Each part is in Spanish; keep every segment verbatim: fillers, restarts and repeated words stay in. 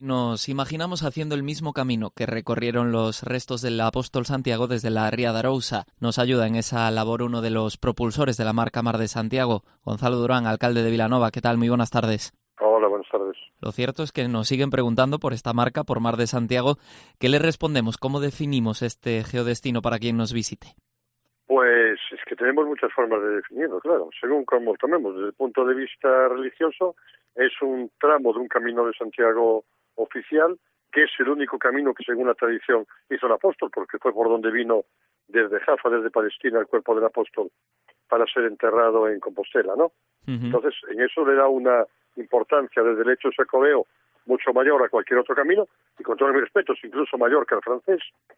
Nos imaginamos haciendo el mismo camino que recorrieron los restos del apóstol Santiago desde la Ría de Arousa. Nos ayuda en esa labor uno de los propulsores de la marca Mar de Santiago, Gonzalo Durán, alcalde de Vilanova. ¿Qué tal? Muy buenas tardes. Hola, buenas tardes. Lo cierto es que nos siguen preguntando por esta marca, por Mar de Santiago. ¿Qué le respondemos? ¿Cómo definimos este geodestino para quien nos visite? Pues es que tenemos muchas formas de definirlo, claro. Según como tomemos, desde el punto de vista religioso, es un tramo de un camino de Santiago oficial, que es el único camino que según la tradición hizo el apóstol, porque fue por donde vino desde Jaffa, desde Palestina, el cuerpo del apóstol para ser enterrado en Compostela, ¿no? Uh-huh. Entonces, en eso le da una importancia desde el hecho jacobeo mucho mayor a cualquier otro camino, y con todos mis respetos, incluso mayor que el francés,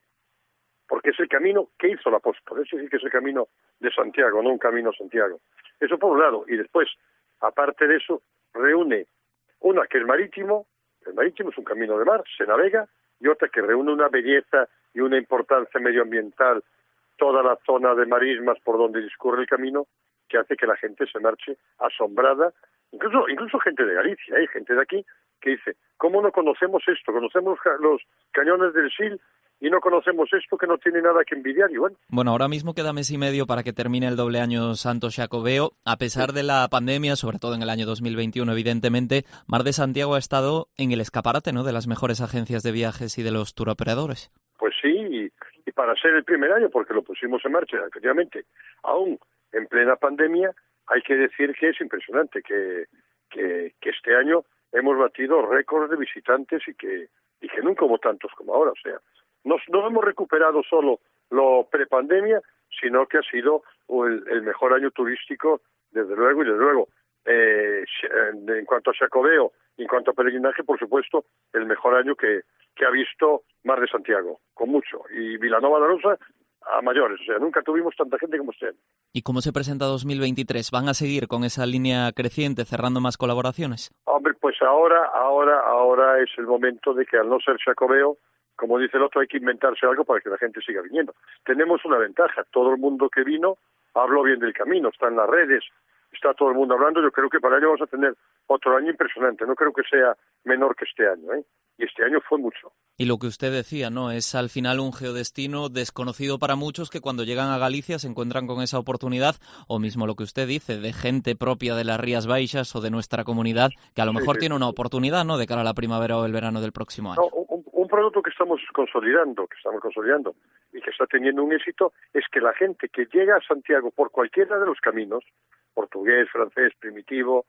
porque es el camino que hizo el apóstol, es decir, que es el camino de Santiago, no un camino a Santiago. Eso por un lado, y después, aparte de eso, reúne una que es marítimo. El marítimo es un camino de mar, se navega, y otra que reúne una belleza y una importancia medioambiental, toda la zona de marismas por donde discurre el camino, que hace que la gente se marche asombrada, incluso incluso gente de Galicia, hay gente de aquí que dice, ¿cómo no conocemos esto? Conocemos los cañones del Sil y no conocemos esto, que no tiene nada que envidiar. Y bueno. Bueno, ahora mismo queda mes y medio para que termine el doble año santo xacobeo. A pesar sí. de la pandemia, sobre todo en el año dos mil veintiuno, evidentemente, Mar de Santiago ha estado en el escaparate, ¿no?, de las mejores agencias de viajes y de los turoperadores. Pues sí, y, y para ser el primer año, porque lo pusimos en marcha, efectivamente, aún en plena pandemia, hay que decir que es impresionante, que, que, que este año hemos batido récords de visitantes y que, y que nunca hubo tantos como ahora, o sea, Nos, no hemos recuperado solo lo prepandemia, sino que ha sido el, el mejor año turístico, desde luego, y desde luego, eh, en cuanto a xacobeo, en cuanto a peregrinaje, por supuesto, el mejor año que, que ha visto Mar de Santiago, con mucho, y Vilanova de Arousa a mayores, o sea, nunca tuvimos tanta gente como este año. ¿Y cómo se presenta dos mil veintitrés? ¿Van a seguir con esa línea creciente, cerrando más colaboraciones? Hombre, pues ahora, ahora, ahora es el momento de que al no ser xacobeo, como dice el otro, hay que inventarse algo para que la gente siga viniendo. Tenemos una ventaja, todo el mundo que vino habló bien del camino, está en las redes, está todo el mundo hablando. Yo creo que para el año vamos a tener otro año impresionante, no creo que sea menor que este año, ¿eh? Y este año fue mucho. Y lo que usted decía, ¿no?, es al final un geodestino desconocido para muchos que cuando llegan a Galicia se encuentran con esa oportunidad, o mismo lo que usted dice, de gente propia de las Rías Baixas o de nuestra comunidad, que a lo mejor sí, sí. tiene una oportunidad, ¿no?, de cara a la primavera o el verano del próximo año. No, un, un producto que estamos consolidando, que estamos consolidando y que está teniendo un éxito, es que la gente que llega a Santiago por cualquiera de los caminos, portugués, francés, primitivo,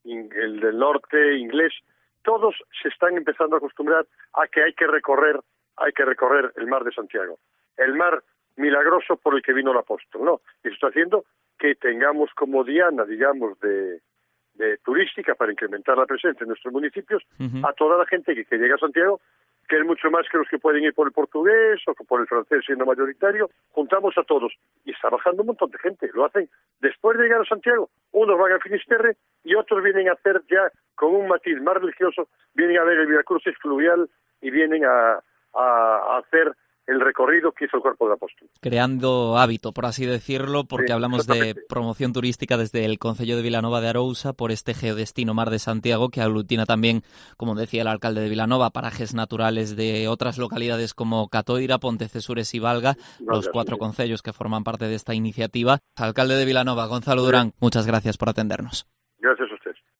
el del norte, inglés, todos se están empezando a acostumbrar a que hay que recorrer, hay que recorrer el Mar de Santiago, el mar milagroso por el que vino el apóstol, ¿no? Y eso está haciendo que tengamos como diana, digamos, de, de turística para incrementar la presencia en nuestros municipios, uh-huh. a toda la gente que, que llega a Santiago, que es mucho más que los que pueden ir por el portugués o por el francés siendo mayoritario, juntamos a todos y está bajando un montón de gente, lo hacen después de llegar a Santiago, unos van a Finisterre y otros vienen a hacer ya con un matiz más religioso, vienen a ver el Via Crucis fluvial y vienen a, a, a hacer el recorrido que hizo el cuerpo del apóstol. Creando hábito, por así decirlo, porque sí, hablamos de promoción turística desde el Concello de Vilanova de Arousa por este geodestino Mar de Santiago, que aglutina también, como decía el alcalde de Vilanova, parajes naturales de otras localidades como Catoira, Pontecesures y Valga, no, los cuatro sí. concellos que forman parte de esta iniciativa. Alcalde de Vilanova, Gonzalo Durán, sí. muchas gracias por atendernos. Gracias a usted.